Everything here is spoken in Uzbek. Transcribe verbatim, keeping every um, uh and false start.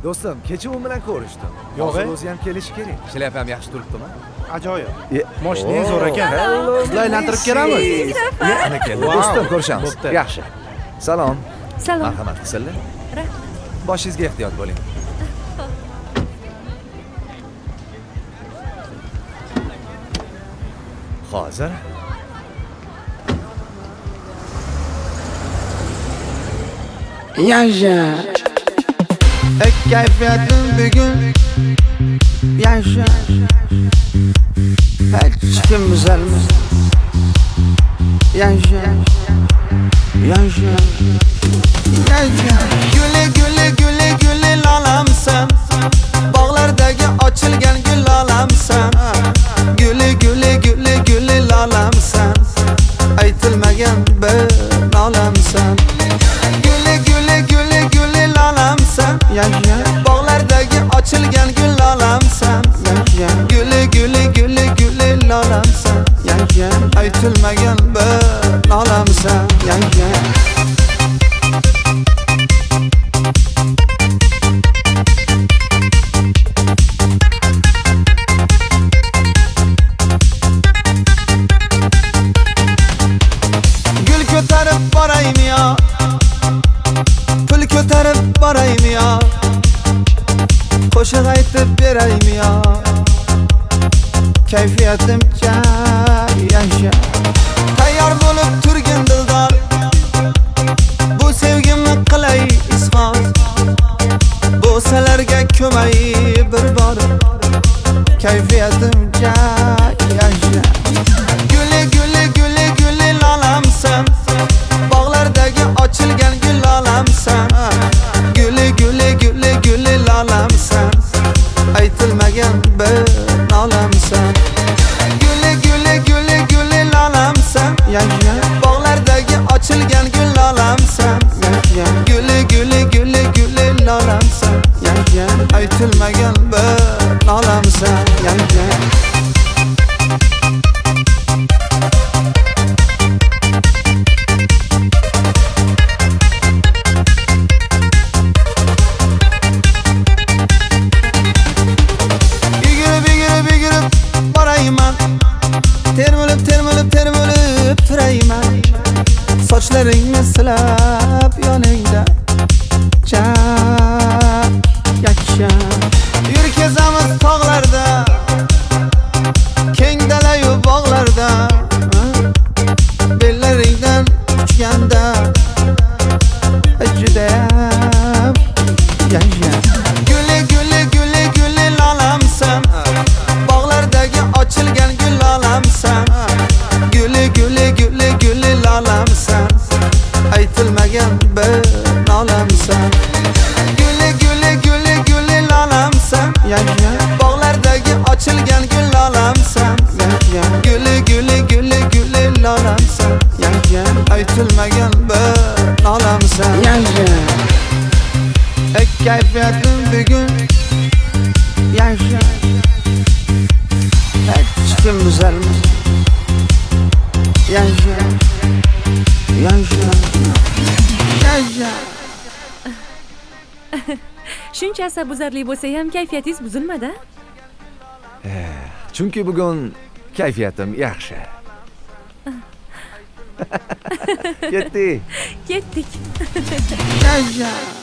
Do'stim, kecha u bilan ko'rishdim. Hozir o'zi ham kelishi kerak. Shlyapa ham yaxshi turibdimi? Ajoyib. Mashinangiz zo'r ekan. Sizlarni aylantirib kelamiz. Ana keldi. Do'stim, ko'rishamiz. Yaxshi. Salom. Salom. Marhamat qilinglar. Rahmat. Boshingizga ehtiyot bo'ling. Hozir Yaşa Ek keyfiyetim bugün Yaşa Hiç kim düzelmez Yaşa Yaşa Yaşa Güle güle güle güle lalamsan Bağlardaki açılgan gül lalamsan Güle güle güle güle lalamsan Aytılmagan bir lalamsan Güle güle güle güle lalamsan Yaşa Bağlardaki açılgan gül lalamsan Yaşa Güle güle güle güle lalamsan Yaşa Aytılmagan bir lalamsan Yaşa Ko'tarib borayım ya Pul ko'tarib borayım ya Qo'shiq aytib berayim ya Kayfiyatimcha yaşa Tayyor bo'lib turgin dildor Bu sevgimni qilay izhor Bo'salarga ko'may bir bor Kayfiyatimcha yaşa Güle güle güle güle lalamsan Bağlardaki açılgan gül lalamsan Güle güle güle güle lalamsan Aytılmagan bir lalamsan Güle güle güle güle lalamsan Yaşa Bağlardaki açılgan gül lalamsan Yaşa Güle güle güle güle lalamsan Yaşa Aytılmagan bir lalamsan Yaşa Termilib, termilib, termilib turayman Sochlaringni silab yoningda Chap, yakka Yur kezamiz tog'larda Keng dalayu bog'larda Bellaringdan uchganda Judayam yaxshi Güle güle güle güle lalamsan Bağlardaki açılgan gül lalamsan Güle güle güle güle lalamsan Aytılmagan bir lalamsan Güle güle güle güle lalamsan Yaşa Bağlardaki açılgan gül lalamsan Yaşa Güle güle güle güle lalamsan Yaşa Aytılmagan bir lalamsan Yaşa Ek keyfiyetim bugün Yaşa Hiç kim düzelmez Yaşa Yaşa Yaşa Shuncha asabuzarli bo'lsa ham kayfiyatingiz buzilmadi? Chunki bugun kayfiyatim yaxshi. Ketdik. Ketdik. Yaşa